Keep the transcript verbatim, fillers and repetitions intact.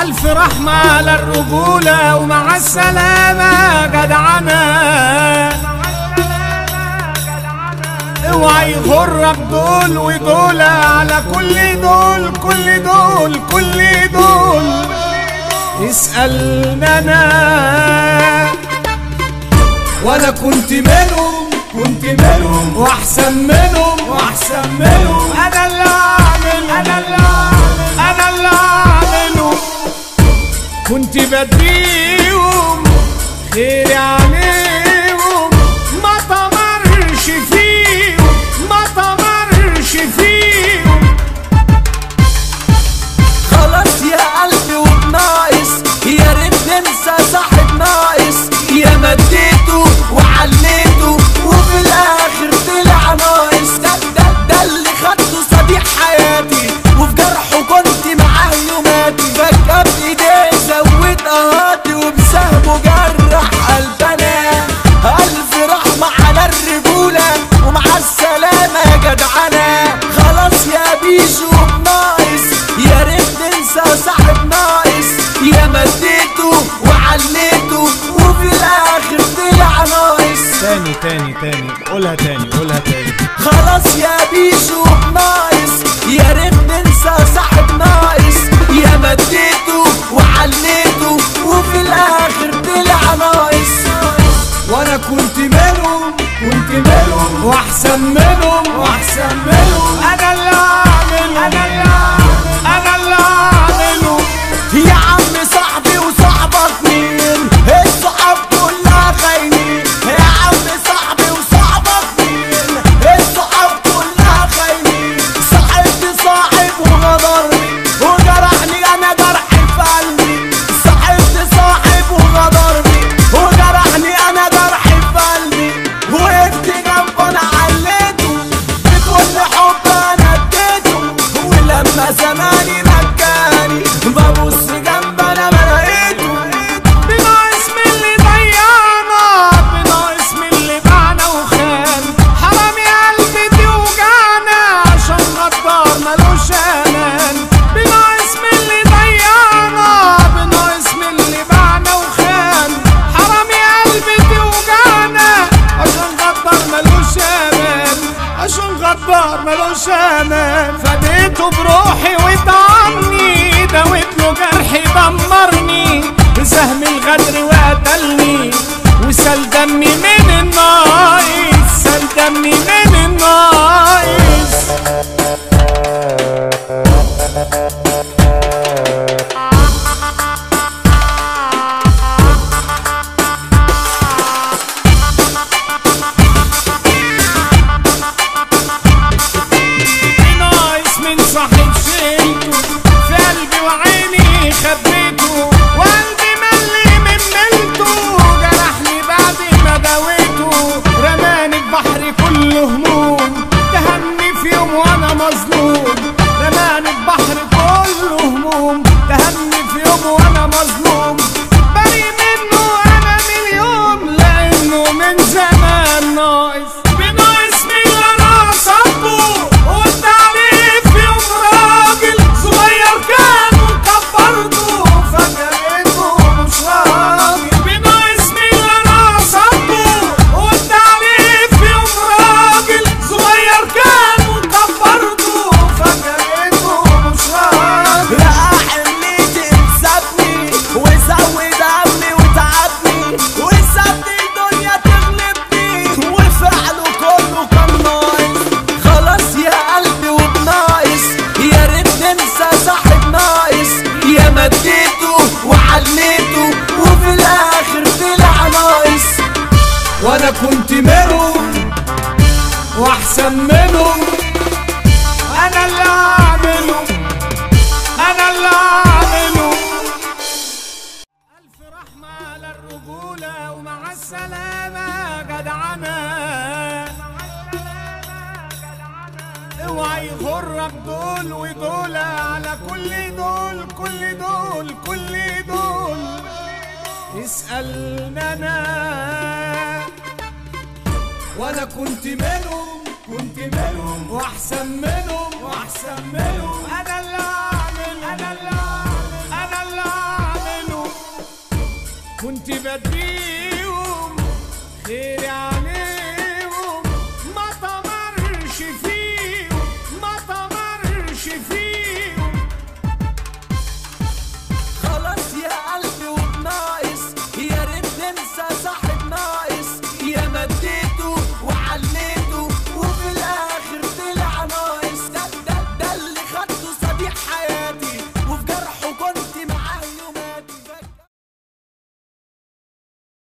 ألف رحمة على الرجولة ومع السلامة جدعنة. اوعى يغرك دول ودول على كل دول كل دول كل دول اسألنا أنا. وانا كنت منهم كنت منهم واحسن منهم واحسن منهم. انا اللي اعمل انا اللي اعمل انا اللي اعمله. كنت بديهم خيري عليهم ما طمرش فيهم ما طمرش فيهم. خلاص يا قلبي وبناقص يا ريت ننسى صاحب ناقص. يا مديته وعليته وفي الاخر طلع ناقص. ده ده ده اللي خدته صديق حياتي وفي جرحه كنت معاه يوماتي. فجأة بايديه زود قهاتي وبسهمه جرح قلبنا. ألف رحمة على الرجولة ومع السلامة يا جدعنة. خلاص يا بيشو بناقص يا ريت ننسى صاحب ناقص. يا مديته وعليته وفي الاخر طلع ناقص. تاني تاني تاني قولها تاني قولها تاني. خلاص يا بيشو ناقص يا ريت ننسى صاحب ناقص. يا مديته وعليته وفي الاخر طلع ناقص. وانا كنت منهم كنت منهم واحسن منهم واحسن منهم. انا اللي اعمل انا اللي اعمل انا اللي اعمله. يا عم صاحبي وصاحبك مين؟ الصحاب كلها خاينين. يا عم صاحبي وصاحبك مين؟ الصحاب كلها خاينين. صاحبت صاحب وغدرني وجرحني انا جرح في قلبي. صاحبت صاحب وغدرني وجرحني انا جرح في قلبي. وقفت جنبه انا عليته بكل حب انا اديته. ولما زماني مكاني ببص جنب انا بلاقيته. بناقص من اللي ضيعنا بناقص من اللي باعنا وخان. حرام يا قلبي دي وجعنا عشان غدار ملوش امان. بناقص من اللي ضيعنا بناقص من اللي باعنا وخان. حرام يا قلبي دي وجعنا عشان غدار ملوش امان عشان غدار ملوش امان. فديته بروحي وطعمني دويت له جرحي دمرني. بسهم الغدر وقتلني وسال دمي من الناقص سال دمي من الناقص. ناقص من صاحب شيلته في قلبي وعيني خبيته. وقلبي ملي من ملته جرحني بعد ما داويته. رماني في بحر كله هموم تهني في يوم وانا مظلوم. رماني في بحر كله هموم تهني في يوم وانا مظلوم. بري منه انا مليون لانه من زمان ناقص. بناقص من اللي انا صبه قلت عليه في يوم راجل صغير كان وكبرته فجأته مش راجل. بناقص من اللي انا صبه قلت عليه في يوم راجل صغير كان وكبرته فجأته مش راجل. لا حملتي تسابني وزود همي وتعبني وسابني الدنيا تغلبني وفعله كله كان ناقص. خلاص يا قلبي وبناقص يا ريت ننسى صاحب ناقص. يا مديته وعليته وفي الاخر طلع ناقص. وانا كنت منهم واحسن منهم. انا اللي اعمله انا اللي اعمله. الف رحمة على الرجولة ومع السلامة جدعنة. اوعى يغرك دول ودول على كل دول كل دول كل دول اسألنا أنا. وانا كنت منهم كنت منهم واحسن منهم واحسن منهم. انا اللي اعمل انا اللي اعمل انا اللي كنت بديك